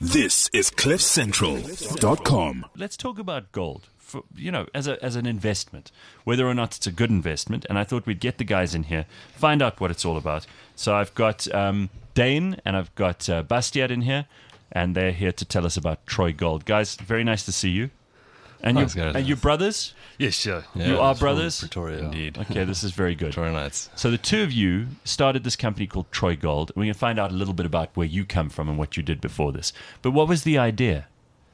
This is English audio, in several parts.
This is CliffCentral.com. Let's talk about gold. As an investment, whether or not it's a good investment. And I thought we'd get the guys in here, find out what it's all about. So I've got Dane and I've got Bastiat in here, and they're here to tell us about Troy Gold. Guys, very nice to see you. And you brothers? Yes, sure. Yeah, you are brothers? Pretoria, indeed. Okay, this is very good. Very nice. So the two of you started this company called Troy Gold. We're going to find out a little bit about where you come from and what you did before this. But what was the idea?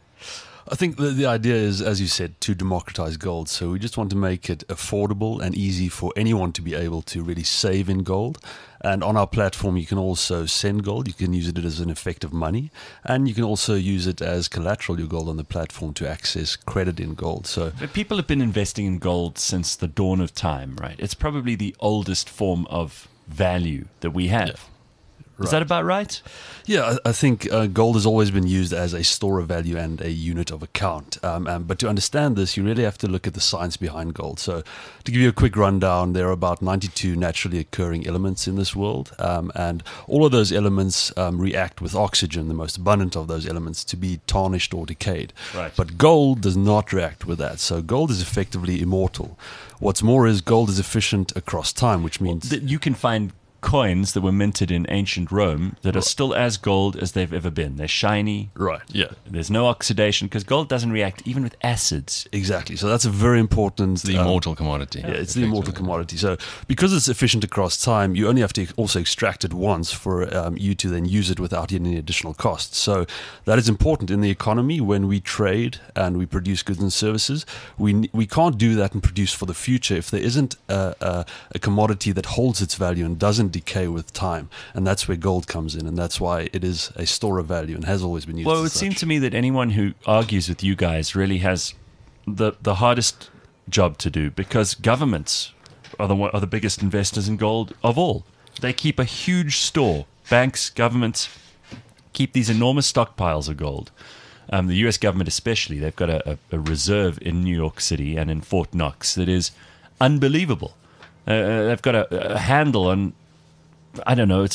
I think the idea is, as you said, to democratize gold. So we just want to make it affordable and easy for anyone to be able to really save in gold. And on our platform, you can also send gold. You can use it as an effective money. And you can also use it as collateral, your gold on the platform, to access credit in gold. So but people have been investing in gold since the dawn of time, right? It's probably the oldest form of value that we have. Yeah. Is that about right? Yeah, I think gold has always been used as a store of value and a unit of account. But to understand this, you really have to look at the science behind gold. So to give you a quick rundown, there are about 92 naturally occurring elements in this world. And all of those elements react with oxygen, the most abundant of those elements, to be tarnished or decayed. Right. But gold does not react with that. So gold is effectively immortal. What's more is gold is efficient across time, which means you can find coins that were minted in ancient Rome that are still as gold as they've ever been. They're shiny. Right, yeah. There's no oxidation because gold doesn't react even with acids. Exactly. So that's a very important... It's the immortal commodity. Yeah, it's the immortal commodity. So because it's efficient across time, you only have to also extract it once for you to then use it without any additional costs. So that is important in the economy. When we trade and we produce goods and services, we can't do that and produce for the future if there isn't a commodity that holds its value and doesn't decay with time. And that's where gold comes in, and that's why it is a store of value and has always been used. Well, it would seem to me that anyone who argues with you guys really has the hardest job to do, because governments are the biggest investors in gold of all. They keep a huge store. Banks, governments keep these enormous stockpiles of gold. The US government especially, they've got a reserve in New York City and in Fort Knox that is unbelievable. They've got a handle on, I don't know, it's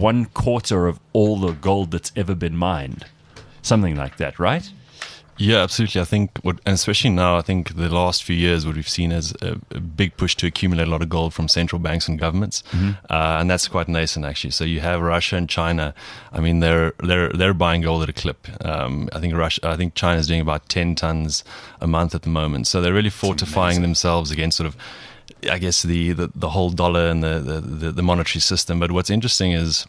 1/4 of all the gold that's ever been mined. Something like that, right? Yeah, absolutely. I think, and especially now, I think the last few years, what we've seen is a big push to accumulate a lot of gold from central banks and governments, and that's quite nascent actually. So you have Russia and China. I mean, they're buying gold at a clip. I think China's doing about 10 tons a month at the moment. So they're really fortifying themselves against sort of, I guess, the whole dollar and the monetary system. But what's interesting is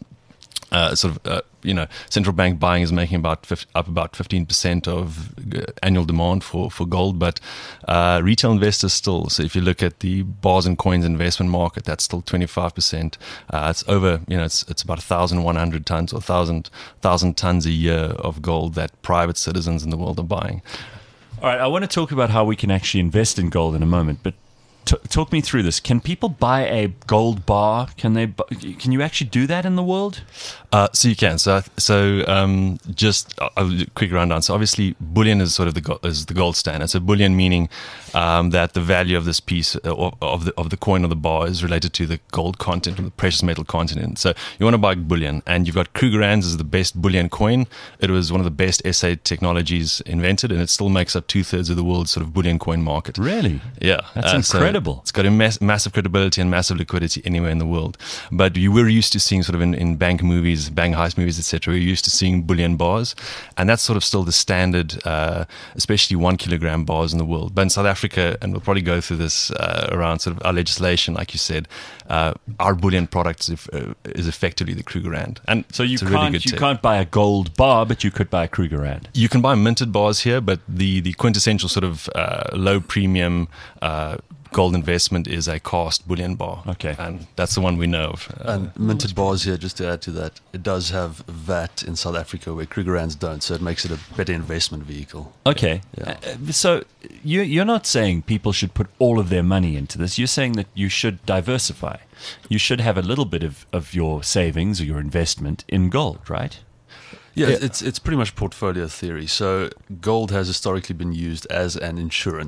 central bank buying is making up about 15% of annual demand for gold, but retail investors still. So if you look at the bars and coins investment market, that's still 25%. It's over, it's about 1,100 tons or 1,000 tons a year of gold that private citizens in the world are buying. All right, I want to talk about how we can actually invest in gold in a moment, but talk me through this. Can people buy a gold bar? Can you actually do that in the world? So you can. So just a quick rundown. So obviously, bullion is sort of the gold standard. So bullion meaning that the value of this piece of the coin or the bar is related to the gold content or the precious metal content in it. So you want to buy bullion, and you've got Krugerrands as the best bullion coin. It was one of the best SA technologies invented, and it still makes up 2/3 of the world's sort of bullion coin market. Really? Yeah, that's incredible. So it's got a massive credibility and massive liquidity anywhere in the world. But you were used to seeing sort of in bank movies, bank heist movies, etc. We're used to seeing bullion bars, and that's sort of still the standard, especially 1 kilogram bars in the world. But in South Africa, and we'll probably go through this around sort of our legislation, like you said, our bullion product is effectively the Krugerrand. And so you can't buy a gold bar, but you could buy a Krugerrand. You can buy minted bars here, but the quintessential sort of low premium gold investment is a cast bullion bar. Okay. And that's the one we know of. And minted bars here, just to add to that, it does have VAT in South Africa where Krugerrands don't, so it makes it a better investment vehicle. Okay. Yeah. So you're not saying people should put all of their money into this. You're saying that you should diversify. You should have a little bit of your savings or your investment in gold, right? Yeah, it's pretty much portfolio theory. So gold has historically been used as an insurance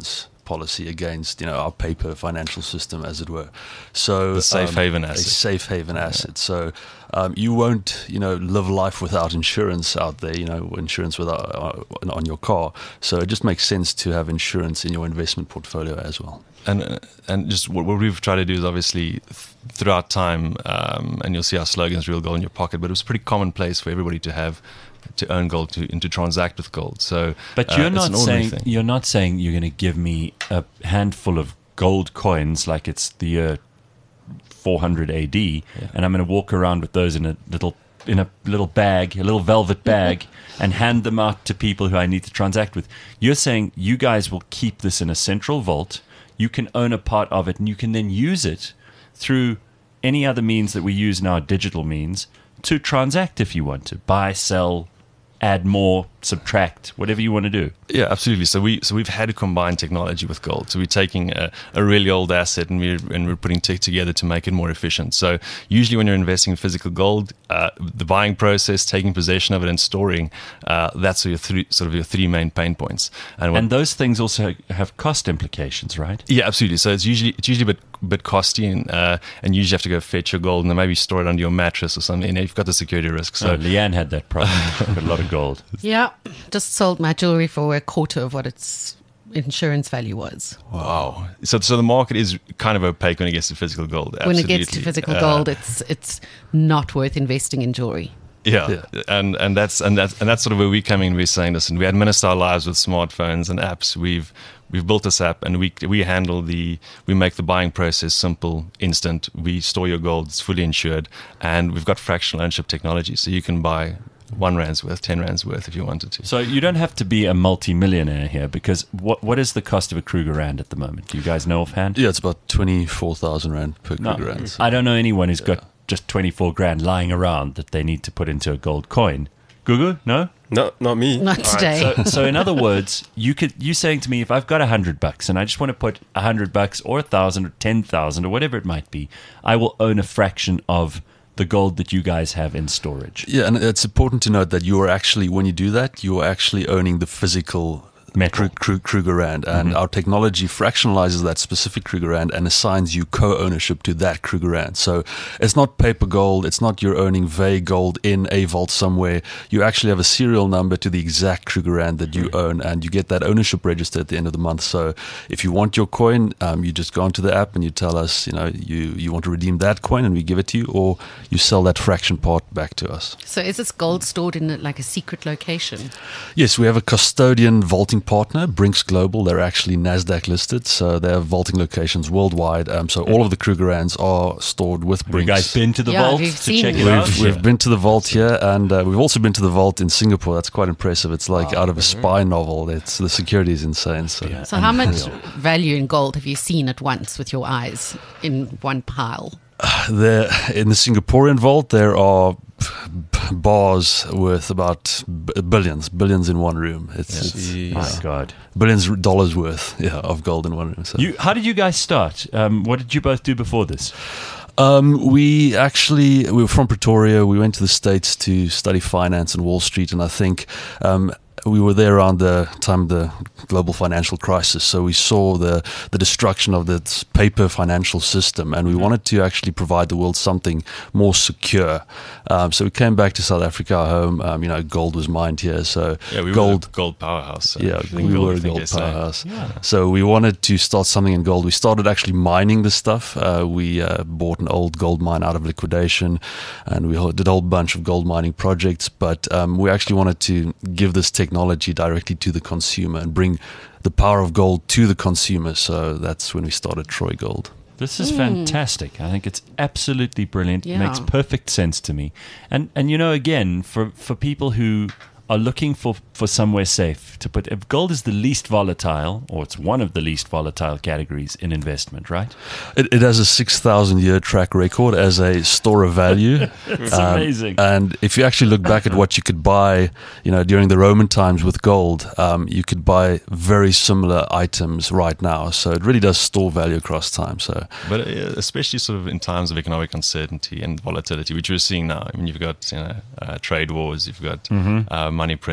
policy against, our paper financial system, as it were. So The safe haven a asset. safe haven asset. So you won't, live life without insurance out there. Insurance without on your car. So it just makes sense to have insurance in your investment portfolio as well. And just what we've tried to do is obviously throughout time, and you'll see our slogans, real gold in your pocket, but it was a pretty commonplace for everybody to own gold and to transact with gold. So, But you're it's not an ordinary saying thing. you're not saying you're going to give me a handful of gold coins like it's the year 400 AD, and I'm going to walk around with those in a little bag, a little velvet bag, and hand them out to people who I need to transact with. You're saying you guys will keep this in a central vault. You can own a part of it, and you can then use it through any other means that we use now, digital means, to transact if you want to buy, sell, add more, subtract, whatever you want to do. Yeah, absolutely. So we've had to combine technology with gold. So we're taking a really old asset and we're putting tech together to make it more efficient. So usually when you're investing in physical gold, the buying process, taking possession of it, and storing, that's your three main pain points. And those things also have cost implications, right? Yeah, absolutely. So it's usually a bit costly, and you usually have to go fetch your gold and then maybe store it under your mattress or something. And you've got the security risk. So Leanne had that problem. Got a lot of gold. Yeah, just sold my jewelry for a quarter of what its insurance value was. wow. So the market is kind of opaque when it gets to physical gold. When it gets to Absolutely. physical gold, it's not worth investing in jewelry. Yeah. And that's sort of where we come in. We're saying, listen, we administer our lives with smartphones and apps. We've built this app, and we make the buying process simple, instant. We store your gold; it's fully insured, and we've got fractional ownership technology, so you can buy 1 rand's worth, 10 rand's worth if you wanted to. So you don't have to be a multi-millionaire here, because what is the cost of a Kruger Rand at the moment? Do you guys know offhand? Yeah, it's about 24,000 rand per Kruger Rand. So. I don't know anyone who's got just 24 grand lying around that they need to put into a gold coin. Gugu, no? No, not me. Not today. So in other words, you saying to me, if I've got $100 and I just want to put $100 or 1,000 or 10,000 or whatever it might be, I will own a fraction of the gold that you guys have in storage. Yeah, and it's important to note that you are actually, when you do that, you are actually owning the physical Metal. Kruger Rand, and our technology fractionalizes that specific Kruger Rand and assigns you co-ownership to that Kruger Rand. So it's not paper gold, it's not you're owning vague gold in a vault somewhere. You actually have a serial number to the exact Kruger Rand that you own, and you get that ownership register at the end of the month. So if you want your coin, you just go onto the app and you tell us, you want to redeem that coin, and we give it to you, or you sell that fraction part back to us. So is this gold stored in like a secret location? Yes, we have a custodian vaulting partner, Brinks Global. They're actually NASDAQ listed, so they have vaulting locations worldwide. So all of the Kruger Rands are stored with Have you Brinks. guys been to the Yeah, vault we've to seen check it. it out? We've been to the vault here, and we've also been to the vault in Singapore. That's quite impressive. It's like out of a spy novel. The security is insane. So So how much value in gold have you seen at once with your eyes in one pile? there, in the Singaporean vault, there are bars worth about billions in one room. It's My God. billions dollars worth of gold in one room. So. How did you guys start? What did you both do before this? We were from Pretoria. We went to the States to study finance and Wall Street, and I think we were there around the time of the global financial crisis. So we saw the destruction of this paper financial system, and we wanted to actually provide the world something more secure. So we came back to South Africa, our home. Gold was mined here, so Yeah, we gold. were the gold powerhouse. So Yeah, if you think we were a you think gold SA. powerhouse. So we wanted to start something in gold. We started actually mining the stuff. We bought an old gold mine out of liquidation, and we did a whole bunch of gold mining projects. But we actually wanted to give this technology directly to the consumer and bring the power of gold to the consumer. So that's when we started Troy Gold. This is fantastic. I think it's absolutely brilliant. It Yeah. makes perfect sense to me. And again, for people who are looking for somewhere safe to put, if gold is the least volatile, or it's one of the least volatile categories in investment, right? It has a 6,000-year track record as a store of value. It's amazing. And if you actually look back at what you could buy, during the Roman times with gold, you could buy very similar items right now. So it really does store value across time. So But especially sort of in times of economic uncertainty and volatility, which we're seeing now. I mean, you've got trade wars, you've got money printing,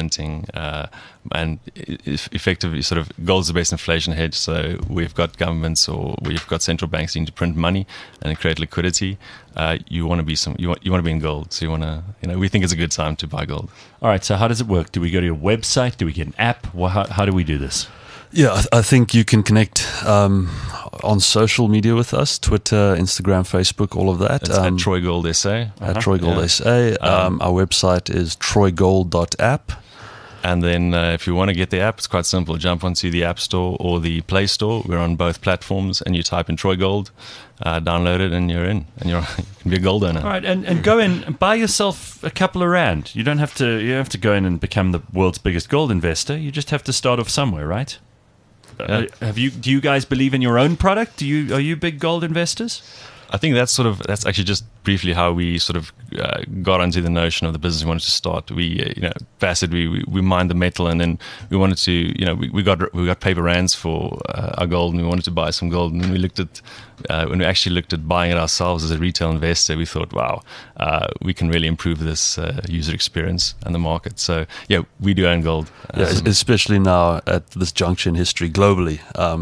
and effectively, sort of, gold's the best inflation hedge. So we've got governments or we've got central banks needing to print money and create liquidity. You want to be you want to be in gold. So you want to, we think it's a good time to buy gold. All right. So how does it work? Do we go to your website? Do we get an app? How do we do this? Yeah, I think you can connect on social media with us, Twitter, Instagram, Facebook, all of that. It's at Troy Gold SA. At Troy Gold SA. Our website is troygold.app. And then if you want to get the app, it's quite simple. Jump onto the App Store or the Play Store. We're on both platforms, and you type in Troy Gold, download it, and you're in. And you can be a gold owner. All right, and go in and buy yourself a couple of rand. You don't have to go in and become the world's biggest gold investor. You just have to start off somewhere, right? Yeah. Do you guys believe in your own product? Are you big gold investors? I think that's actually just briefly how we sort of got onto the notion of the business we wanted to start. We, Facet, we mined the metal, and then we wanted to, we got paper rands for our gold, and we wanted to buy some gold. And then we looked at when we actually looked at buying it ourselves as a retail investor, we thought, wow, we can really improve this user experience and the market. So yeah, we do own gold. Especially now at this juncture in history globally.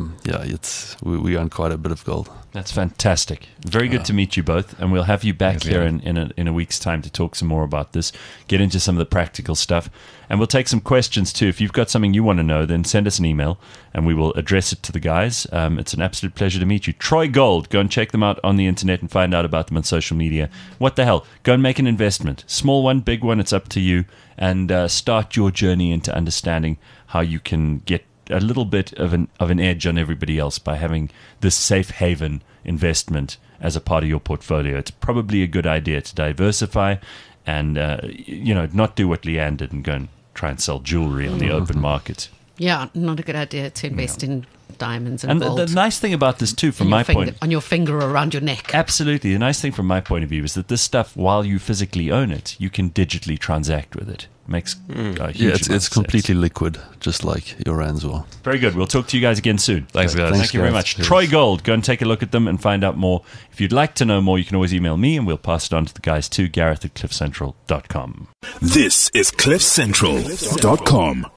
We own quite a bit of gold. That's fantastic. Very good to meet you both, and we'll have you back here in a week's time to talk some more about this, get into some of the practical stuff, and we'll take some questions too. If you've got something you want to know, then send us an email, and we will address it to the guys. It's an absolute pleasure to meet you. Troy Gold, go and check them out on the internet and find out about them on social media. What the hell? Go and make an investment. Small one, big one, it's up to you, and start your journey into understanding how you can get a little bit of an edge on everybody else by having this safe haven investment as a part of your portfolio. It's probably a good idea to diversify and not do what Leanne did and go and try and sell jewelry on the open market. Yeah, not a good idea to invest in diamonds and gold. The nice thing about this too, from my point, on your finger around your neck. Absolutely, the nice thing from my point of view is that this stuff, while you physically own it, you can digitally transact with it. Makes a huge it's completely liquid, just like your rands will. Very good. We'll talk to you guys again soon. Thanks, guys. Thank you very much. Cheers. Troy Gold. Go and take a look at them and find out more. If you'd like to know more, you can always email me, and we'll pass it on to the guys too. Gareth at cliffcentral.com. This is cliffcentral.com.